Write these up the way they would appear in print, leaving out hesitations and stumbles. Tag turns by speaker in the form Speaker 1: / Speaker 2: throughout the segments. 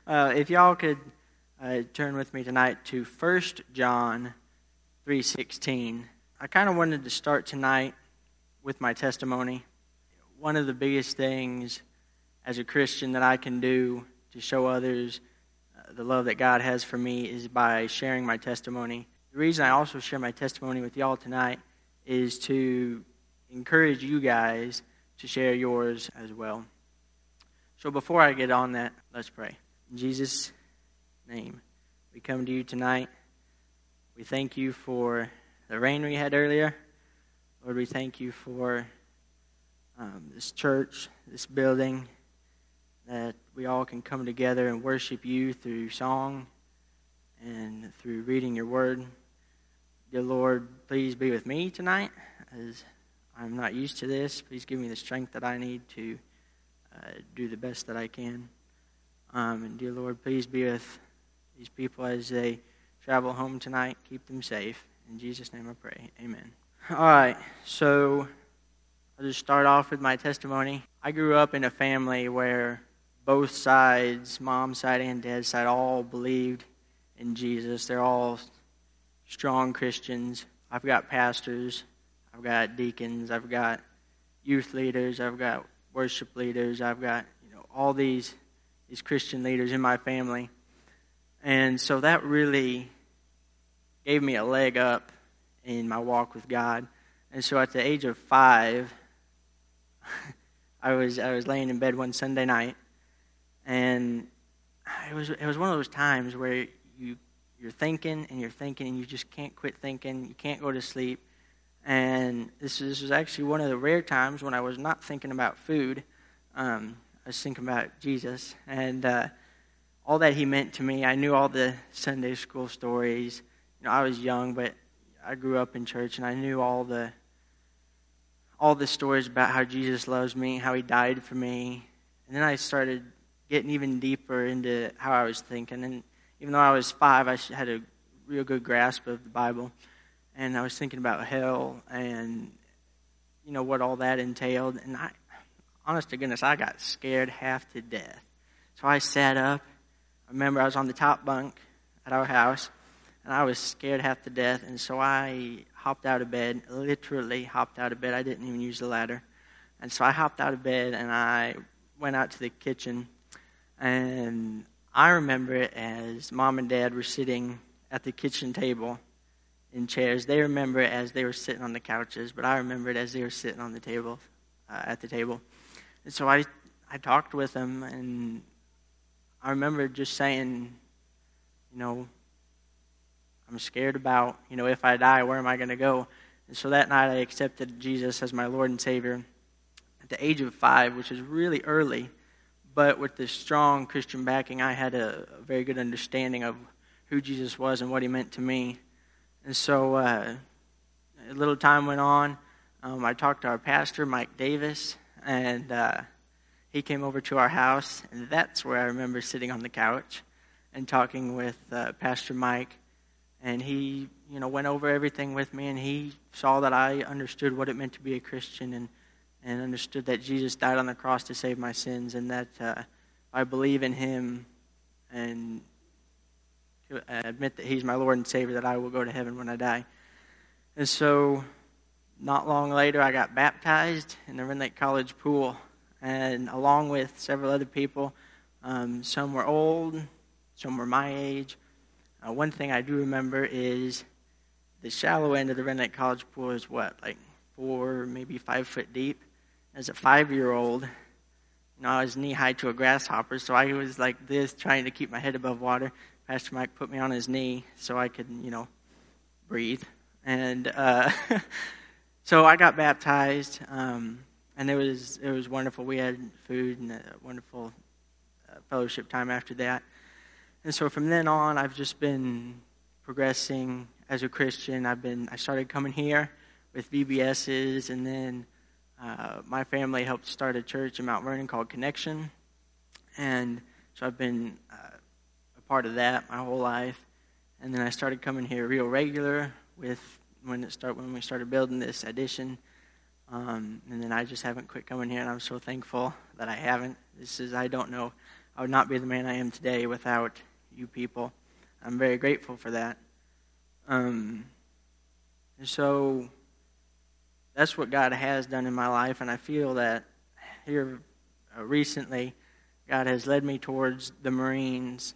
Speaker 1: If y'all could turn with me tonight to 1 John 3:16. I kind of wanted to start tonight with my testimony. One of the biggest things as a Christian that I can do to show others the love that God has for me is by sharing my testimony. The reason I also share my testimony with y'all tonight is to encourage you guys to share yours as well. So before I get on that, let's pray. In Jesus' name, we come to you tonight. We thank you for the rain we had earlier. Lord, we thank you for this church, this building, that we all can come together and worship you through song and through reading your word. Dear Lord, please be with me tonight, as I'm not used to this. Please give me the strength that I need to do the best that I can. And dear Lord, please be with these people as they travel home tonight. Keep them safe. In Jesus' name I pray. Amen. All right, so I'll just start off with my testimony. I grew up in a family where both sides, mom's side and dad's side, all believed in Jesus. They're all strong Christians. I've got pastors, I've got deacons, I've got youth leaders, I've got worship leaders, I've got all these Christian leaders in my family. And so that really gave me a leg up in my walk with God. And so at the age of 5, I was laying in bed one Sunday night, and it was one of those times where you're thinking and you just can't quit thinking. You can't go to sleep. And this was actually one of the rare times when I was not thinking about food. I was thinking about Jesus and all that he meant to me. I knew all the Sunday school stories. I was young, but I grew up in church, and I knew all the stories about how Jesus loves me, how he died for me. And then I started getting even deeper into how I was thinking. And even though I was 5, I had a real good grasp of the Bible. And I was thinking about hell and, what all that entailed. And honest to goodness, I got scared half to death. So I sat up. I remember I was on the top bunk at our house, and I was scared half to death. And so I hopped out of bed, literally hopped out of bed. I didn't even use the ladder. And so I hopped out of bed, and I went out to the kitchen. And I remember it as Mom and Dad were sitting at the kitchen table in chairs. They remember it as they were sitting on the couches, but I remember it as they were sitting on the table, at the table. And so I talked with them, and I remember just saying, I'm scared about, if I die, where am I going to go? And so that night I accepted Jesus as my Lord and Savior at the age of 5, which is really early. But with this strong Christian backing, I had a very good understanding of who Jesus was and what he meant to me. And so a little time went on. I talked to our pastor, Mike Davis, and he came over to our house. And that's where I remember sitting on the couch and talking with Pastor Mike. And he, went over everything with me, and he saw that I understood what it meant to be a Christian and understood that Jesus died on the cross to save my sins, and that I believe in him and admit that he's my Lord and Savior, that I will go to heaven when I die. And so not long later, I got baptized in the Rend Lake College pool, and along with several other people. Some were old, some were my age. One thing I do remember is the shallow end of the Rend Lake College pool is 4, maybe 5 foot deep. As a 5-year-old, I was knee-high to a grasshopper, so I was like this, trying to keep my head above water. Pastor Mike put me on his knee so I could, breathe. And so I got baptized, and it was wonderful. We had food and a wonderful fellowship time after that. And so from then on, I've just been progressing as a Christian. I started coming here with VBSs, and then my family helped start a church in Mount Vernon called Connection. And so I've been a part of that my whole life. And then I started coming here real regular when we started building this addition. And then I just haven't quit coming here, and I'm so thankful that I haven't. I don't know I would not be the man I am today without you people. I'm very grateful for that. And so that's what God has done in my life, and I feel that here recently, God has led me towards the Marines.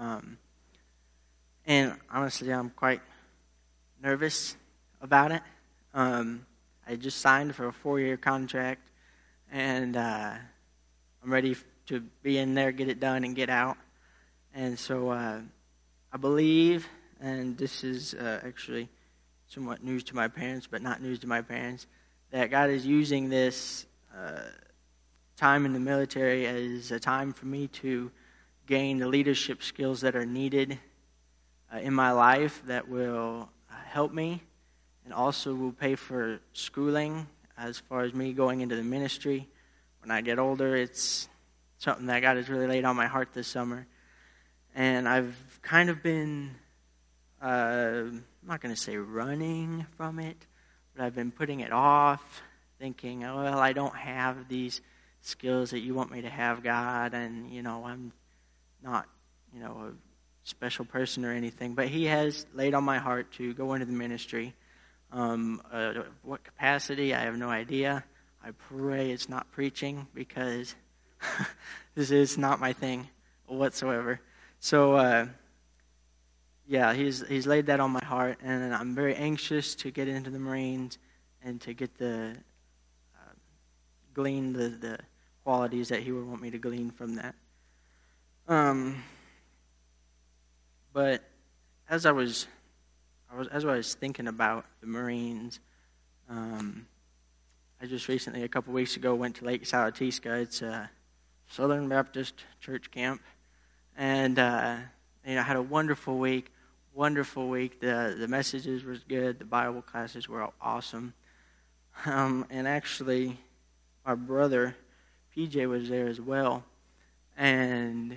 Speaker 1: And honestly, I'm quite nervous about it. I just signed for a 4-year contract, and I'm ready to be in there, get it done, and get out. And so I believe, and this is actually somewhat news to my parents, but not news to my parents, that God is using this time in the military as a time for me to gain the leadership skills that are needed in my life that will help me, and also will pay for schooling as far as me going into the ministry. When I get older, it's something that God has really laid on my heart this summer. And I've kind of been, I'm not going to say running from it, but I've been putting it off, thinking, oh, well, I don't have these skills that you want me to have, God, and, I'm not, a special person or anything. But He has laid on my heart to go into the ministry. What capacity, I have no idea. I pray it's not preaching, because this is not my thing whatsoever. So, he's laid that on my heart, and I'm very anxious to get into the Marines and to get glean the qualities that He would want me to glean from that. But as I was thinking about the Marines, I just recently, a couple weeks ago, went to Lake Salatisca. It's a Southern Baptist church camp, and I had a wonderful week. The messages was good. The Bible classes were awesome. And actually, our brother PJ was there as well, and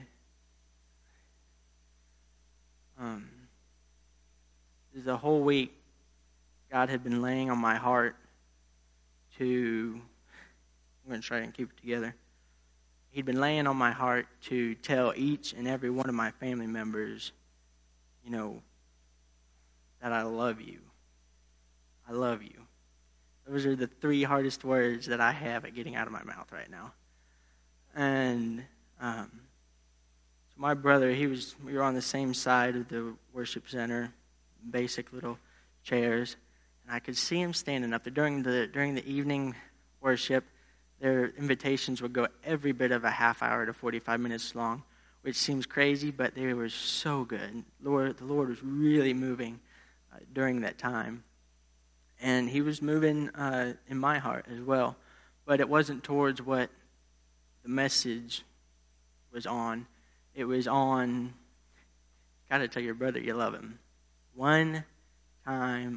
Speaker 1: the whole week, God had been laying on my heart I'm going to try and keep it together. He'd been laying on my heart to tell each and every one of my family members, that I love you. I love you. Those are the 3 hardest words that I have at getting out of my mouth right now. And so my brother, we were on the same side of the worship center, basic little chairs, and I could see him standing up there during the evening worship. Their invitations would go every bit of a half hour to 45 minutes long, which seems crazy, but they were so good. The Lord was really moving during that time, and He was moving in my heart as well. But it wasn't towards what the message was on. It was on, gotta tell your brother you love him. One time,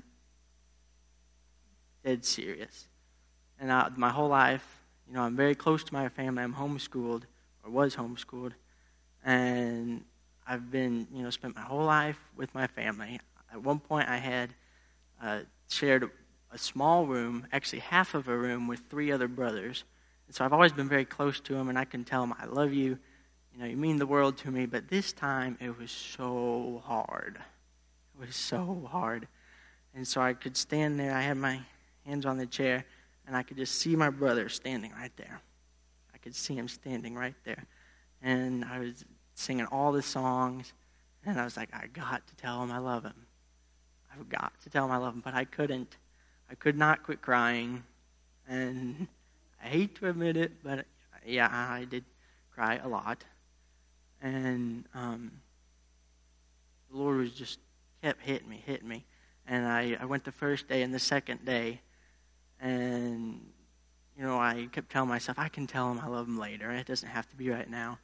Speaker 1: dead serious. And my whole life, I'm very close to my family. I'm homeschooled, or was homeschooled. And I've been, spent my whole life with my family. At one point, I had shared a small room, actually half of a room, with 3 other brothers. And so I've always been very close to them, and I can tell them, I love you. You mean the world to me. But this time, it was so hard. It was so hard. And so I could stand there. I had my hands on the chair, and I could just see my brother standing right there. I could see him standing right there. And I was singing all the songs, and I was like, I got to tell him I love him. I've got to tell him I love him. But I couldn't. I could not quit crying. And I hate to admit it, but yeah, I did cry a lot. And the Lord was just kept hitting me. And I went the first day and the second day, and I kept telling myself, I can tell him I love him later. It doesn't have to be right now.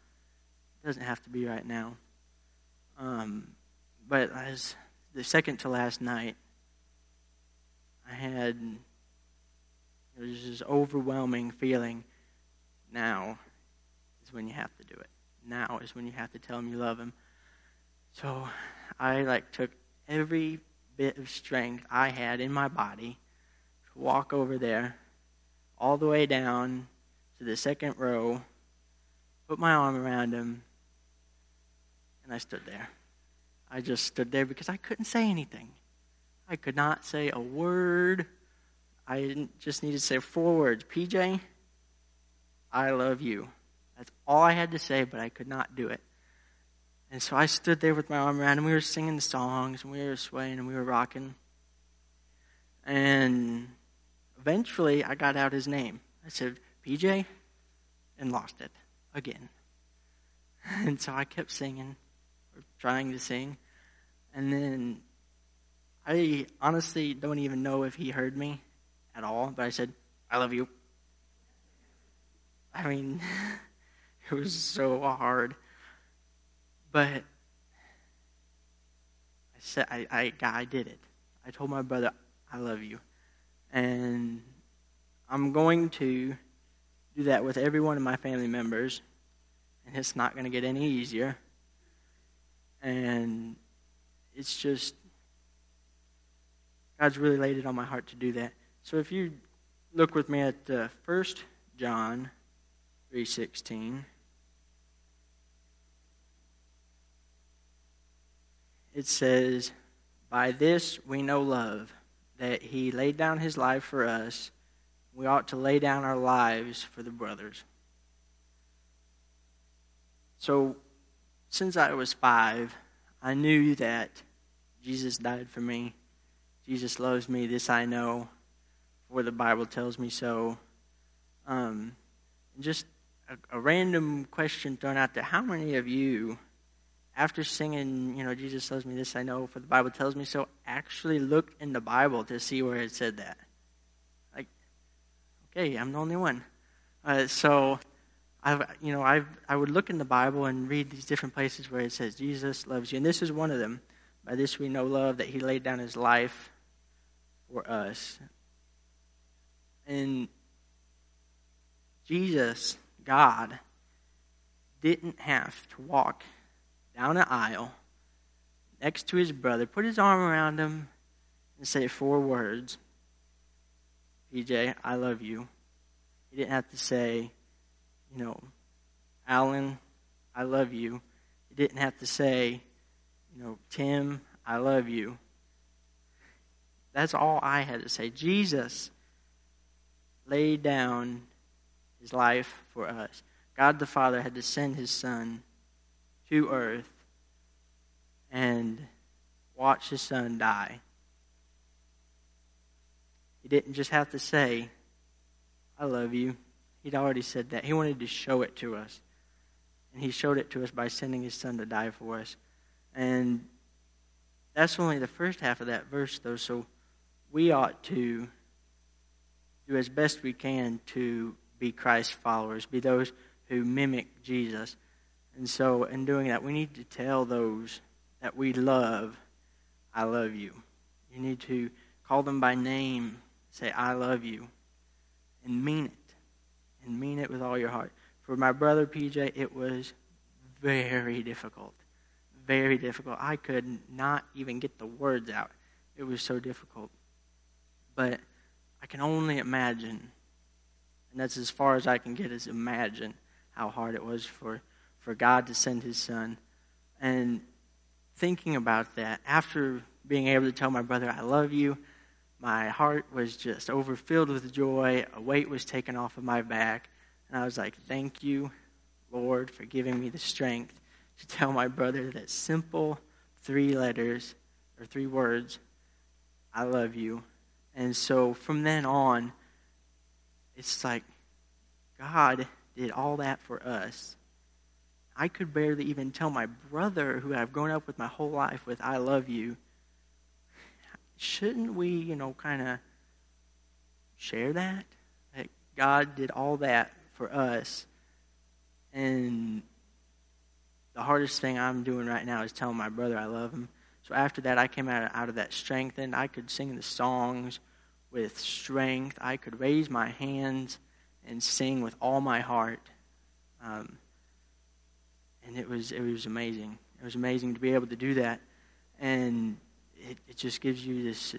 Speaker 1: But as the second to last night, I had this overwhelming feeling. Now is when you have to do it. Now is when you have to tell him you love him. So I took every bit of strength I had in my body to walk over there, all the way down to the second row, put my arm around him, And I stood there. I just stood there because I couldn't say anything. I could not say a word. I just needed to say 4 words. PJ, I love you. That's all I had to say, but I could not do it. And so I stood there with my arm around him. We were singing the songs, and we were swaying, and we were rocking. And eventually, I got out his name. I said, PJ, and lost it again. And so I kept singing, or trying to sing. And then I honestly don't even know if he heard me at all, but I said, I love you. I mean, it was so hard. But I did it. I told my brother, I love you. And I'm going to do that with every one of my family members. And it's not going to get any easier. And it's just, God's really laid it on my heart to do that. So if you look with me at 1 John 3:16, it says, by this we know love, that he laid down his life for us. We ought to lay down our lives for the brothers. So, since I was 5, I knew that Jesus died for me. Jesus loves me. This I know, for the Bible tells me so. Just a random question thrown out there. How many of you, after singing, Jesus loves me, this I know, for the Bible tells me so, actually looked in the Bible to see where it said that? Like, okay, I'm the only one. So I would look in the Bible and read these different places where it says Jesus loves you, and this is one of them. By this we know love, that he laid down his life for us. And Jesus, God, didn't have to walk down an aisle next to his brother, put his arm around him, and say 4 words. PJ, I love you. He didn't have to say, Alan, I love you. He didn't have to say, Tim, I love you. That's all I had to say. Jesus laid down his life for us. God the Father had to send his Son to earth and watch his Son die. He didn't just have to say, I love you. He'd already said that. He wanted to show it to us. And he showed it to us by sending his Son to die for us. And that's only the first half of that verse, though. So we ought to do as best we can to be Christ followers, be those who mimic Jesus. And so in doing that, we need to tell those that we love, I love you. You need to call them by name, say, I love you, and mean it. And mean it with all your heart. For my brother PJ, it was very difficult. Very difficult. I could not even get the words out. It was so difficult. But I can only imagine, and that's as far as I can get, is imagine how hard it was for God to send his Son. And thinking about that, after being able to tell my brother, I love you, my heart was just overfilled with joy. A weight was taken off of my back. And I was like, thank you, Lord, for giving me the strength to tell my brother that simple 3 letters, or 3 words, I love you. And so from then on, it's like God did all that for us. I could barely even tell my brother, who I've grown up with my whole life with, I love you. Shouldn't we, kind of share that? That God did all that for us. And the hardest thing I'm doing right now is telling my brother I love him. So after that, I came out of that strength, and I could sing the songs with strength. I could raise my hands and sing with all my heart. And it was amazing. It was amazing to be able to do that. And it just gives you this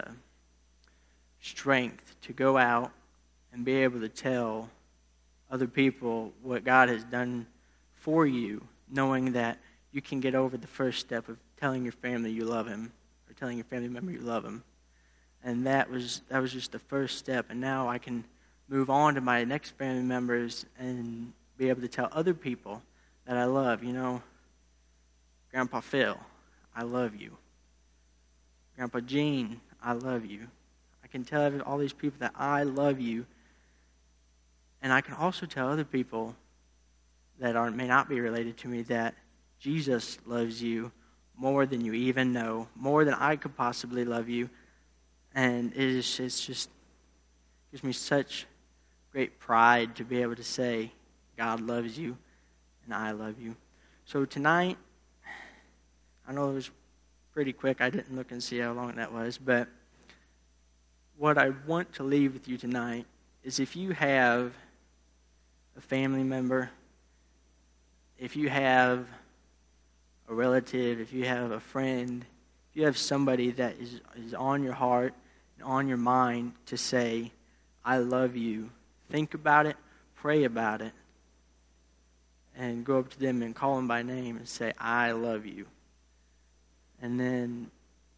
Speaker 1: strength to go out and be able to tell other people what God has done for you, knowing that you can get over the first step of telling your family you love him, or telling your family member you love him. And that was just the first step. And now I can move on to my next family members and be able to tell other people that I love. You know, Grandpa Phil, I love you. Grandpa Gene, I love you. I can tell all these people that I love you. And I can also tell other people that may not be related to me that Jesus loves you more than you even know, more than I could possibly love you. And it's just gives me such great pride to be able to say, God loves you and I love you. So tonight, I know it was pretty quick. I didn't look and see how long that was. But what I want to leave with you tonight is if you have a family member, if you have a relative, if you have a friend, if you have somebody that is on your heart and on your mind to say, I love you, think about it, pray about it, and go up to them and call them by name and say, I love you. And then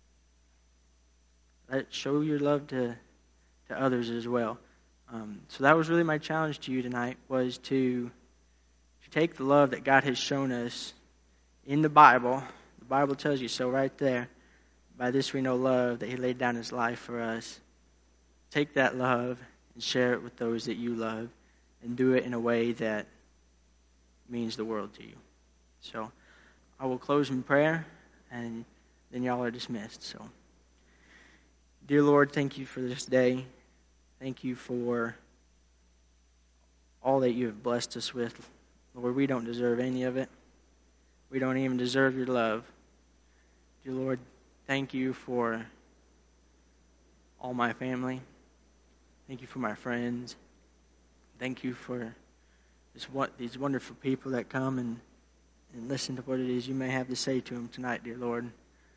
Speaker 1: show your love to others as well. So that was really my challenge to you tonight, was to take the love that God has shown us in the Bible. The Bible tells you so right there. By this we know love, that he laid down his life for us. Take that love and share it with those that you love, and do it in a way that means the world to you. So I will close in prayer, and then y'all are dismissed. So, dear Lord, thank you for this day. Thank you for all that you have blessed us with. Lord, we don't deserve any of it. We don't even deserve your love. Dear Lord, thank you for all my family. Thank you for my friends. Thank you for these wonderful people that come and listen to what it is you may have to say to them tonight, dear Lord.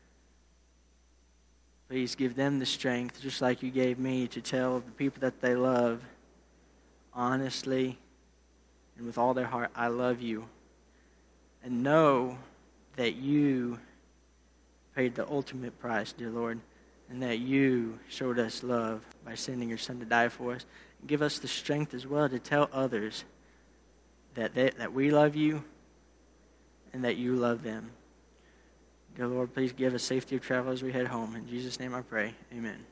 Speaker 1: Please give them the strength, just like you gave me, to tell the people that they love honestly and with all their heart, I love you. And know that you paid the ultimate price, dear Lord, and that you showed us love by sending your Son to die for us. And give us the strength as well to tell others that we love you and that you love them. Dear Lord, please give us safety of travel as we head home. In Jesus' name I pray, amen.